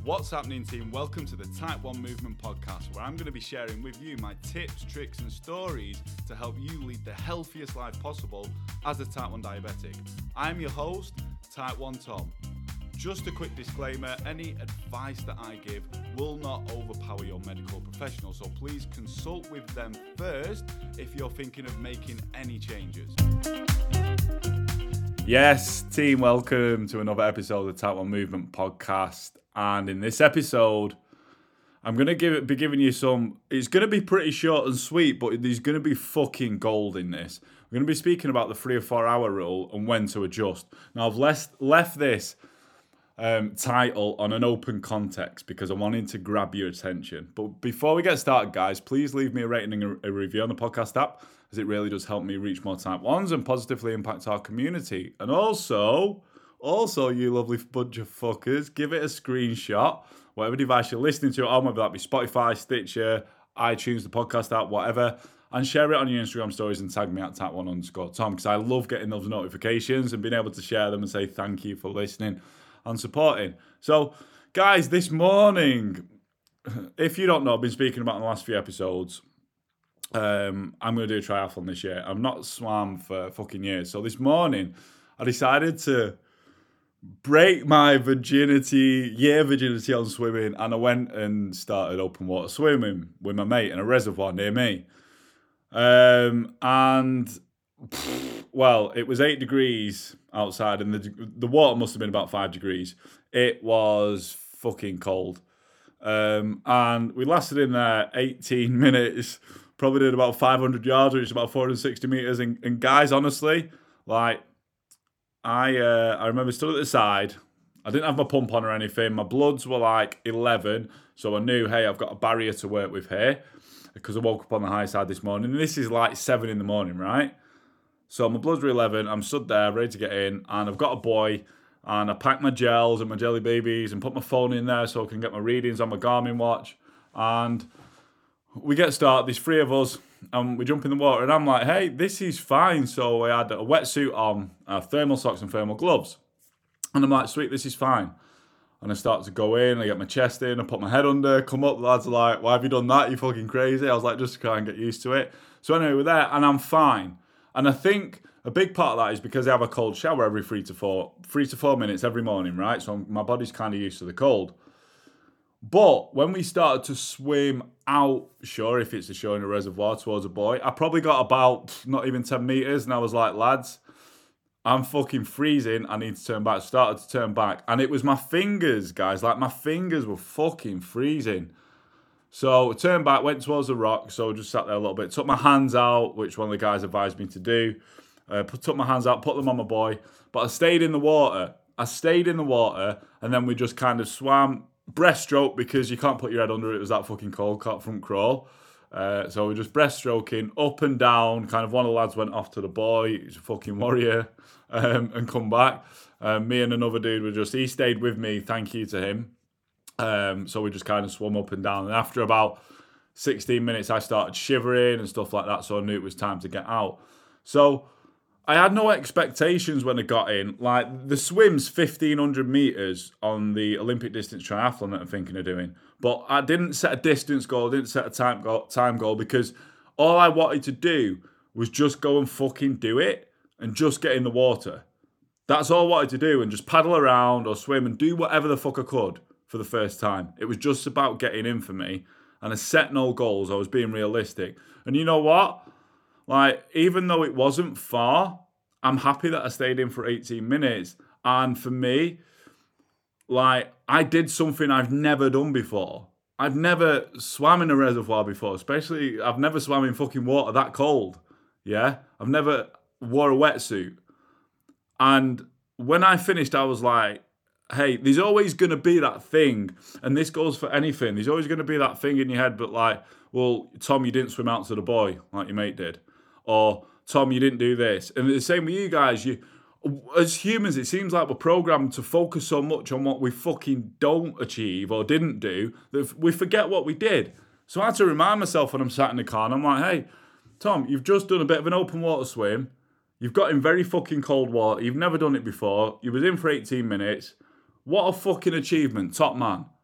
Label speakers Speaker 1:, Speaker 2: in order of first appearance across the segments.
Speaker 1: What's happening, team? Welcome to the Type 1 Movement Podcast, where I'm going to be sharing with you my tips, tricks, and stories to help you lead the healthiest life possible as a Type 1 diabetic. I'm your host, Type 1 Tom. Just a quick disclaimer, any advice that I give will not overpower your medical professional, so please consult with them first if you're thinking of making any changes. Yes, team, welcome to another episode of the Type 1 Movement Podcast. And in this episode, I'm going to be giving you some, it's going to be pretty short and sweet, but there's going to be fucking gold in this. We're going to be speaking about the 3 or 4 hour rule and when to adjust. Now, I've left this title on an open context because I wanted to grab your attention. But before we get started, guys, please leave me a rating and a review on the podcast app, as it really does help me reach more Type 1s and positively impact our community. And also, you lovely bunch of fuckers, give it a screenshot, whatever device you're listening to it on, whether that be Spotify, Stitcher, iTunes, the podcast app, whatever, and share it on your Instagram stories and tag me at Type1_Tom, because I love getting those notifications and being able to share them and say thank you for listening and supporting. So, guys, this morning, if you don't know, I've been speaking about in the last few episodes, I'm going to do a triathlon this year. I've not swam for fucking years. So this morning, I decided to break my virginity on swimming, and I went and started open water swimming with my mate in a reservoir near me. Well, it was 8 degrees outside, and the water must have been about 5 degrees. It was fucking cold. And we lasted in there 18 minutes, probably did about 500 yards, which is about 460 meters. And guys, honestly, like, I remember stood at the side. I didn't have my pump on or anything. My bloods were like 11, so I knew, hey, I've got a barrier to work with here, because I woke up on the high side this morning. And this is like 7 in the morning, right? So my bloods were 11. I'm stood there, ready to get in, and I've got a boy, and I packed my gels and my jelly babies and put my phone in there so I can get my readings on my Garmin watch. And we get started, there's 3 of us, and we jump in the water, and I'm like, hey, this is fine. So I had a wetsuit on, thermal socks and thermal gloves. And I'm like, sweet, this is fine. And I start to go in, I get my chest in, I put my head under, come up, the lads are like, why have you done that? You fucking crazy. I was like, just to try and get used to it. So anyway, we're there, and I'm fine. And I think a big part of that is because I have a cold shower every 3 to 4 minutes every morning, right? So my body's kind of used to the cold. But when we started to swim out, sure, if it's a show in a reservoir towards a buoy, I probably got about not even 10 meters, and I was like, lads, I'm fucking freezing. I need to turn back. Started to turn back. And it was my fingers, guys. Like, my fingers were fucking freezing. So I turned back, went towards the rock. So I just sat there a little bit. Took my hands out, which one of the guys advised me to do. Took my hands out, put them on my boy. But I stayed in the water. And then we just kind of swam breaststroke, because you can't put your head under it. It was that fucking cold, can't front crawl. So we're just breaststroking up and down. Kind of one of the lads went off to the boy. He's a fucking warrior. And come back. Me and another dude he stayed with me. Thank you to him. So we just kind of swum up and down. And after about 16 minutes, I started shivering and stuff like that. So I knew it was time to get out. So I had no expectations when I got in. Like, the swim's 1,500 meters on the Olympic distance triathlon that I'm thinking of doing. But I didn't set a distance goal, didn't set a time goal, because all I wanted to do was just go and fucking do it and just get in the water. That's all I wanted to do, and just paddle around or swim and do whatever the fuck I could for the first time. It was just about getting in for me, and I set no goals. I was being realistic. And you know what? Like, even though it wasn't far, I'm happy that I stayed in for 18 minutes. And for me, like, I did something I've never done before. I've never swam in a reservoir before, especially I've never swam in fucking water that cold. Yeah? I've never wore a wetsuit. And when I finished, I was like, hey, there's always going to be that thing, and this goes for anything. There's always going to be that thing in your head, but like, well, Tom, you didn't swim out to the buoy like your mate did. Or, Tom, you didn't do this. And the same with you guys. As humans, it seems like we're programmed to focus so much on what we fucking don't achieve or didn't do that we forget what we did. So I had to remind myself when I'm sat in the car, and I'm like, hey, Tom, you've just done a bit of an open water swim. You've got in very fucking cold water. You've never done it before. You was in for 18 minutes. What a fucking achievement. Top man.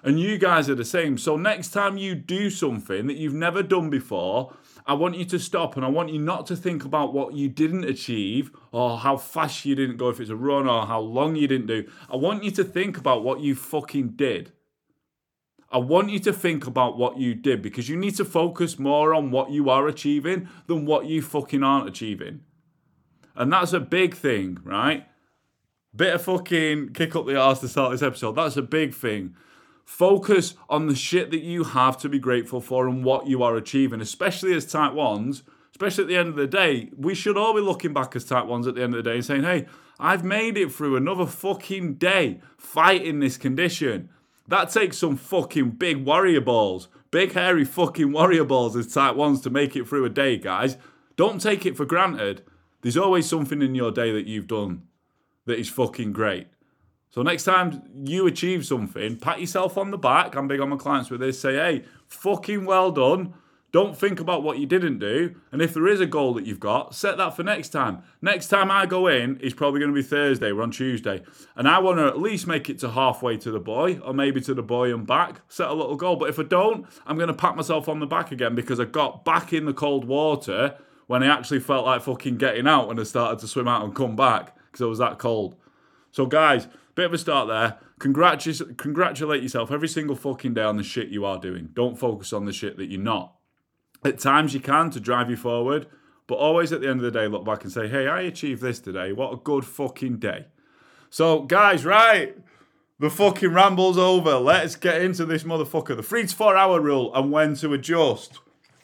Speaker 1: And you guys are the same. So next time you do something that you've never done before, I want you to stop and I want you not to think about what you didn't achieve or how fast you didn't go if it's a run or how long you didn't do. I want you to think about what you fucking did. I want you to think about what you did because you need to focus more on what you are achieving than what you fucking aren't achieving. And that's a big thing, right? Bit of fucking kick up the arse to start this episode. That's a big thing. Focus on the shit that you have to be grateful for and what you are achieving, especially as type 1s, especially at the end of the day. We should all be looking back as type 1s at the end of the day and saying, hey, I've made it through another fucking day fighting this condition. That takes some fucking big warrior balls, big hairy fucking warrior balls as type 1s to make it through a day, guys. Don't take it for granted. There's always something in your day that you've done that is fucking great. So next time you achieve something, pat yourself on the back. I'm big on my clients with this. Say, hey, fucking well done. Don't think about what you didn't do. And if there is a goal that you've got, set that for next time. Next time I go in, it's probably going to be Thursday. We're on Tuesday. And I want to at least make it to halfway to the buoy or maybe to the buoy and back. Set a little goal. But if I don't, I'm going to pat myself on the back again because I got back in the cold water when I actually felt like fucking getting out when I started to swim out and come back because it was that cold. So guys, bit of a start there. Congratulate yourself every single fucking day on the shit you are doing. Don't focus on the shit that you're not. At times you can to drive you forward, but always at the end of the day look back and say, hey, I achieved this today. What a good fucking day. So guys, right, the fucking ramble's over. Let's get into this motherfucker. The 3 to 4 hour rule and when to adjust.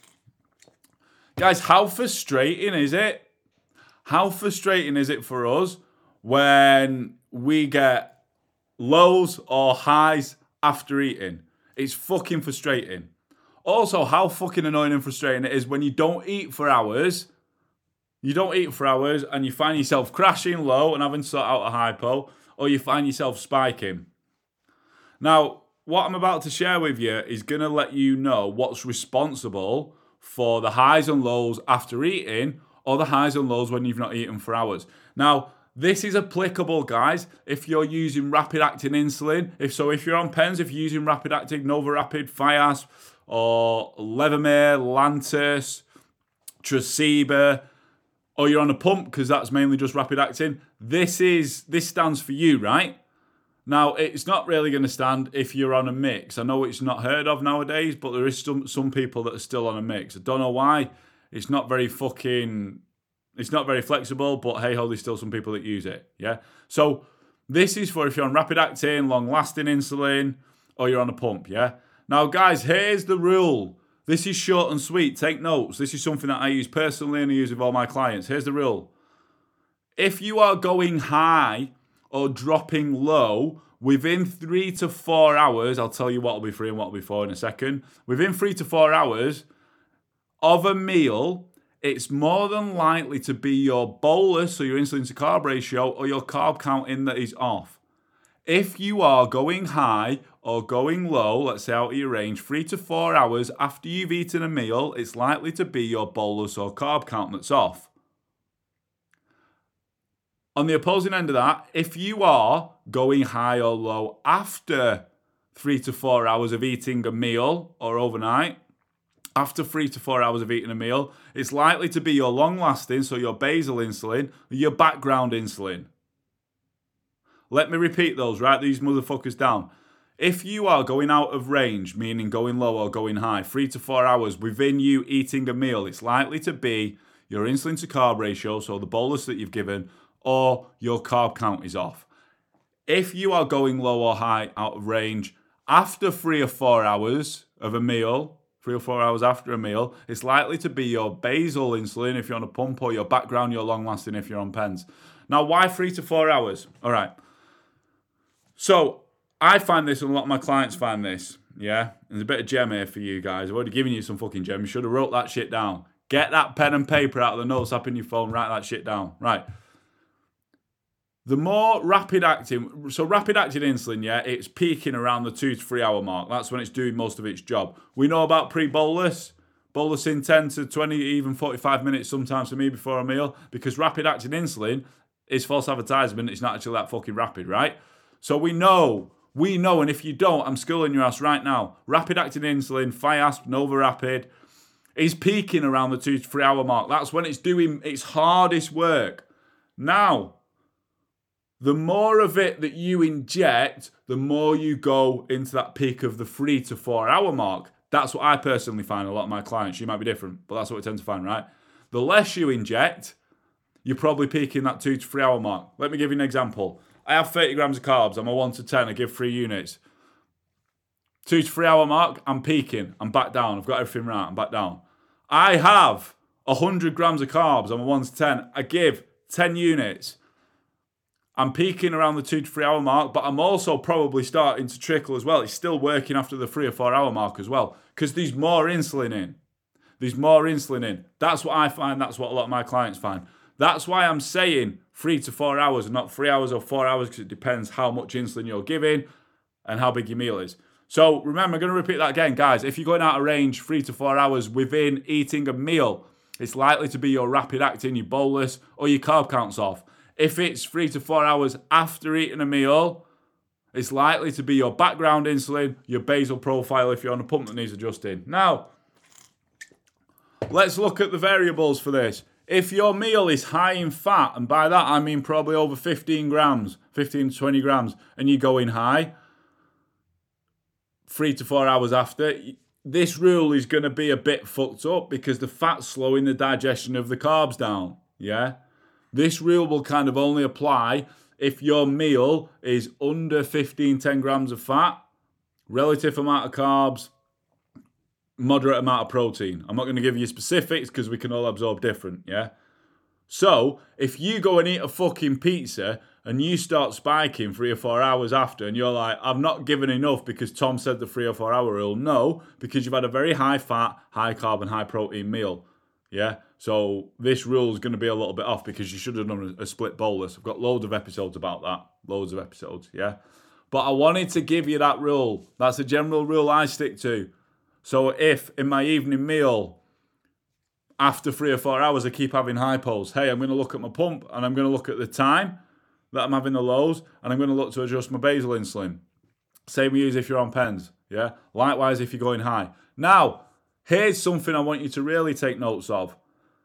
Speaker 1: Guys, how frustrating is it? How frustrating is it for us when we get lows or highs after eating? It's fucking frustrating. Also, how fucking annoying and frustrating it is when you don't eat for hours. You don't eat for hours and you find yourself crashing low and having to sort out a hypo, or you find yourself spiking. Now, what I'm about to share with you is going to let you know what's responsible for the highs and lows after eating or the highs and lows when you've not eaten for hours. Now, this is applicable, guys, if you're using rapid-acting insulin. If you're on pens, if you're using rapid-acting NovaRapid, Fiasp, or Levemir, Lantus, Tresiba, or you're on a pump because that's mainly just rapid-acting, this stands for you, right? Now, it's not really going to stand if you're on a mix. I know it's not heard of nowadays, but there is some people that are still on a mix. I don't know why. It's not very flexible, but hey ho, there's still some people that use it, yeah? So this is for if you're on rapid-acting, long-lasting insulin, or you're on a pump, yeah? Now, guys, here's the rule. This is short and sweet. Take notes. This is something that I use personally and I use with all my clients. Here's the rule. If you are going high or dropping low within 3 to 4 hours, I'll tell you what will be 3 and what will be 4 in a second. Within 3 to 4 hours of a meal, it's more than likely to be your bolus, so your insulin to carb ratio, or your carb count in that is off. If you are going high or going low, let's say out of your range, 3 to 4 hours after you've eaten a meal, it's likely to be your bolus or carb count that's off. On the opposing end of that, if you are going high or low after 3 to 4 hours of eating a meal or overnight, after 3 to 4 hours of eating a meal, it's likely to be your long-lasting, so your basal insulin, or your background insulin. Let me repeat those, write these motherfuckers down. If you are going out of range, meaning going low or going high, 3 to 4 hours within you eating a meal, it's likely to be your insulin to carb ratio, so the bolus that you've given, or your carb count is off. If you are going low or high out of range after 3 or 4 hours of a meal, 3 or 4 hours after a meal, it's likely to be your basal insulin if you're on a pump, or your background, your long-lasting if you're on pens. Now, why 3 to 4 hours? All right. So, I find this and a lot of my clients find this, yeah? There's a bit of gem here for you guys. I've already given you some fucking gem. You should have wrote that shit down. Get that pen and paper out of the notes app in your phone, write that shit down. Right. The more rapid-acting insulin, yeah, it's peaking around the 2 to 3 hour mark. That's when it's doing most of its job. We know about pre-bolus, bolus in 10 to 20, even 45 minutes sometimes for me before a meal, because rapid-acting insulin is false advertisement. It's not actually that fucking rapid, right? So we know We know, and if you don't, I'm schooling your ass right now. Rapid-acting insulin, Fiasp, NovaRapid, is peaking around the 2 to 3 hour mark. That's when it's doing its hardest work. Now, the more of it that you inject, the more you go into that peak of the 3 to 4 hour mark. That's what I personally find. A lot of my clients, you might be different, but that's what we tend to find, right? The less you inject, you're probably peaking that 2 to 3 hour mark. Let me give you an example. I have 30 grams of carbs. I'm a 1 to 10. I give 3 units. 2 to 3 hour mark, I'm peaking. I'm back down. I've got everything right. I'm back down. I have 100 grams of carbs. I'm a 1 to 10. I give 10 units. I'm peaking around the 2 to 3 hour mark, but I'm also probably starting to trickle as well. It's still working after the 3 or 4 hour mark as well because there's more insulin in. There's more insulin in. That's what I find. That's what a lot of my clients find. That's why I'm saying 3 to 4 hours and not 3 hours or 4 hours because it depends how much insulin you're giving and how big your meal is. So remember, I'm going to repeat that again, guys. If you're going out of range 3 to 4 hours within eating a meal, it's likely to be your rapid acting, your bolus, or your carb counts off. If it's 3 to 4 hours after eating a meal, it's likely to be your background insulin, your basal profile if you're on a pump that needs adjusting. Now, let's look at the variables for this. If your meal is high in fat, and by that I mean probably over 15 grams, 15 to 20 grams, and you're going high 3 to 4 hours after, this rule is going to be a bit fucked up because the fat's slowing the digestion of the carbs down, yeah? This rule will kind of only apply if your meal is under 10 grams of fat, relative amount of carbs, moderate amount of protein. I'm not going to give you specifics because we can all absorb different, yeah? So, if you go and eat a fucking pizza and you start spiking 3 or 4 hours after and you're like, I've not given enough because Tom said the 3 or 4 hour rule. No, because you've had a very high fat, high carb and high protein meal, yeah? So, this rule is going to be a little bit off because you should have done a split bolus. I've got loads of episodes about that. Loads of episodes, yeah? But I wanted to give you that rule. That's a general rule I stick to. So if in my evening meal, after 3 or 4 hours, I keep having hypos, hey, I'm going to look at my pump and I'm going to look at the time that I'm having the lows and I'm going to look to adjust my basal insulin. Same with you if you're on pens, yeah? Likewise if you're going high. Now, here's something I want you to really take notes of.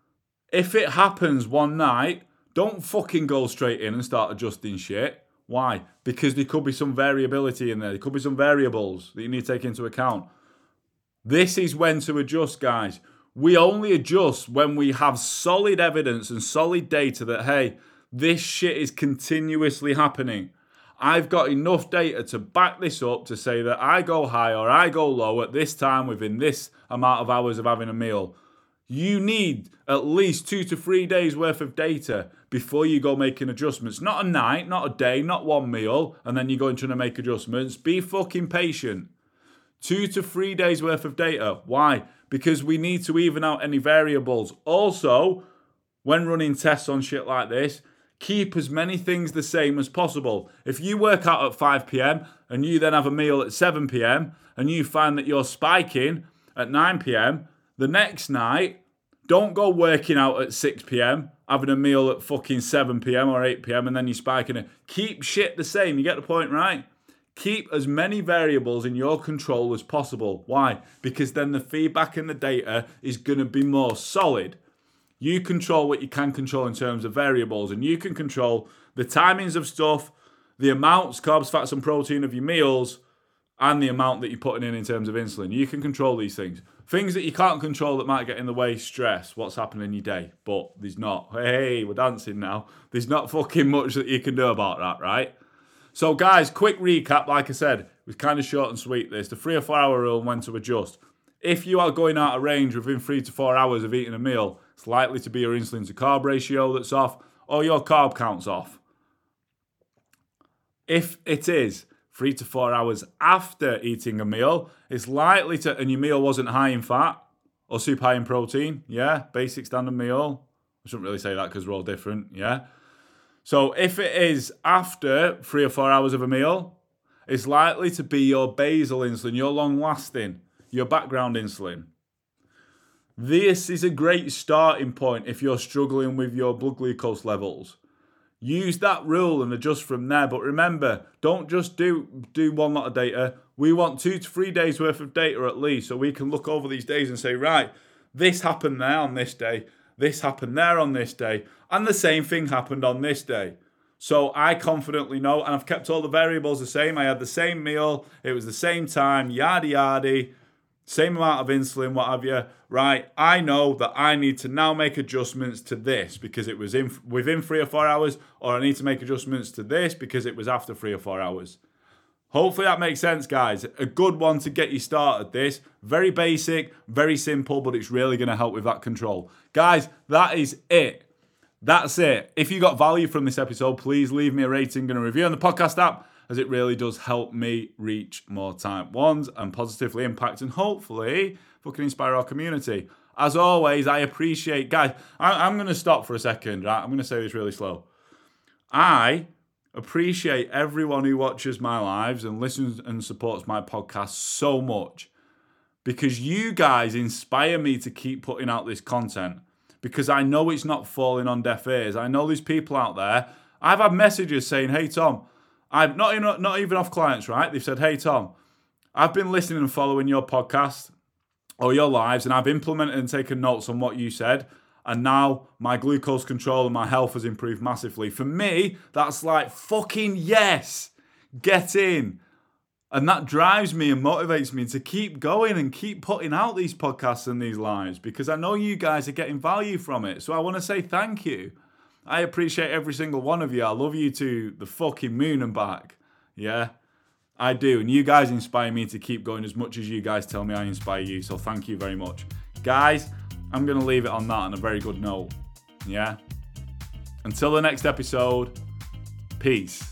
Speaker 1: If it happens one night, don't fucking go straight in and start adjusting shit. Why? Because there could be some variability in there. There could be some variables that you need to take into account. This is when to adjust, guys. We only adjust when we have solid evidence and solid data that, hey, this shit is continuously happening. I've got enough data to back this up to say that I go high or I go low at this time within this amount of hours of having a meal. You need at least 2 to 3 days worth of data before you go making adjustments. Not a night, not a day, not one meal, and then you go and trying to make adjustments. Be fucking patient. 2 to 3 days worth of data. Why? Because we need to even out any variables. Also, when running tests on shit like this, keep as many things the same as possible. If you work out at 5 p.m. and you then have a meal at 7 p.m. and you find that you're spiking at 9 p.m., the next night, don't go working out at 6 p.m., having a meal at fucking 7 p.m. or 8 p.m. and then you're spiking it. Keep shit the same. You get the point, right? Keep as many variables in your control as possible. Why? Because then the feedback and the data is going to be more solid. You control what you can control in terms of variables, and you can control the timings of stuff, the amounts, carbs, fats, and protein of your meals, and the amount that you're putting in terms of insulin. You can control these things. Things that you can't control that might get in the way, stress, what's happening in your day. But there's not. Hey, we're dancing now. There's not fucking much that you can do about that, right? So guys, quick recap, like I said, it was kind of short and sweet this. The 3 or 4 hour rule and when to adjust. If you are going out of range within 3 to 4 hours of eating a meal, it's likely to be your insulin to carb ratio that's off or your carb count's off. If it is 3 to 4 hours after eating a meal, it's likely to, and your meal wasn't high in fat or super high in protein, yeah, basic standard meal. I shouldn't really say that because we're all different, yeah. So if it is after 3 or 4 hours of a meal, it's likely to be your basal insulin, your long-lasting, your background insulin. This is a great starting point if you're struggling with your blood glucose levels. Use that rule and adjust from there. But remember, don't just do one lot of data. We want 2 to 3 days worth of data at least, so we can look over these days and say, right, this happened there on this day, this happened there on this day, and the same thing happened on this day. So I confidently know, and I've kept all the variables the same. I had the same meal, it was the same time, yada yada, same amount of insulin, what have you. Right, I know that I need to now make adjustments to this because it was within 3 or 4 hours, or I need to make adjustments to this because it was after 3 or 4 hours. Hopefully that makes sense, guys. A good one to get you started this. Very basic, very simple, but it's really going to help with that control. Guys, that is it. That's it. If you got value from this episode, please leave me a rating and a review on the podcast app, as it really does help me reach more type 1s and positively impact and hopefully fucking inspire our community. As always, I appreciate, guys, I'm going to stop for a second, right? I'm going to say this really slow. I appreciate everyone who watches my lives and listens and supports my podcast so much, because you guys inspire me to keep putting out this content, because I know it's not falling on deaf ears. I know there's people out there. I've had messages saying, hey, Tom, I've not even off clients, right? They've said, hey, Tom, I've been listening and following your podcast or your lives, and I've implemented and taken notes on what you said, and now my glucose control and my health has improved massively. For me, that's like, fucking yes, get in. And that drives me and motivates me to keep going and keep putting out these podcasts and these lives, because I know you guys are getting value from it. So I want to say thank you. I appreciate every single one of you. I love you to the fucking moon and back. Yeah, I do. And you guys inspire me to keep going as much as you guys tell me I inspire you. So thank you very much. Guys, I'm going to leave it on that on a very good note. Yeah. Until the next episode, peace.